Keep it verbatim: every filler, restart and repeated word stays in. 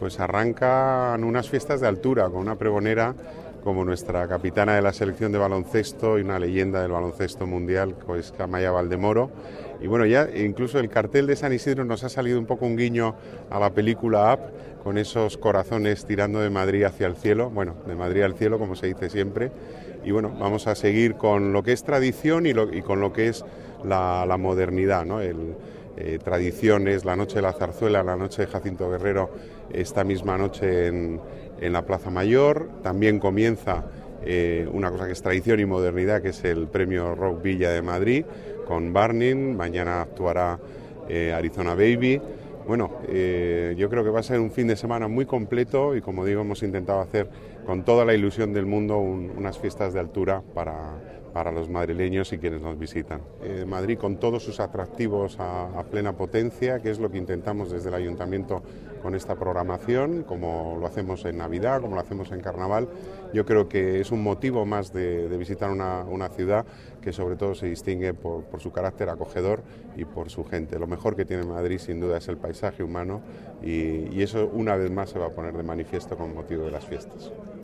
Pues arrancan unas fiestas de altura con una pregonera como nuestra capitana de la selección de baloncesto y una leyenda del baloncesto mundial, pues Amaia Valdemoro. Y bueno, ya incluso el cartel de San Isidro nos ha salido un poco un guiño a la película Up, con esos corazones tirando de Madrid hacia el cielo, bueno, de Madrid al cielo, como se dice siempre. Y bueno, vamos a seguir con lo que es tradición y, lo, y con lo que es la, la modernidad, ¿no? El, eh, tradiciones, la noche de la zarzuela, la noche de Jacinto Guerrero, esta misma noche en, en la Plaza Mayor. También comienza eh, una cosa que es tradición y modernidad, que es el premio Rock Villa de Madrid, con Burning. Mañana actuará eh, Arizona Baby. Bueno, eh, yo creo que va a ser un fin de semana muy completo y, como digo, hemos intentado hacer con toda la ilusión del mundo un, unas fiestas de altura para, para los madrileños y quienes nos visitan. Eh, Madrid con todos sus atractivos a, a plena potencia, que es lo que intentamos desde el Ayuntamiento con esta programación, como lo hacemos en Navidad, como lo hacemos en Carnaval. Yo creo que es un motivo más de, de visitar una, una ciudad que sobre todo se distingue por, por su carácter acogedor y por su gente. Lo mejor que tiene Madrid sin duda es el paisaje humano y, y eso una vez más se va a poner de manifiesto con motivo de las fiestas.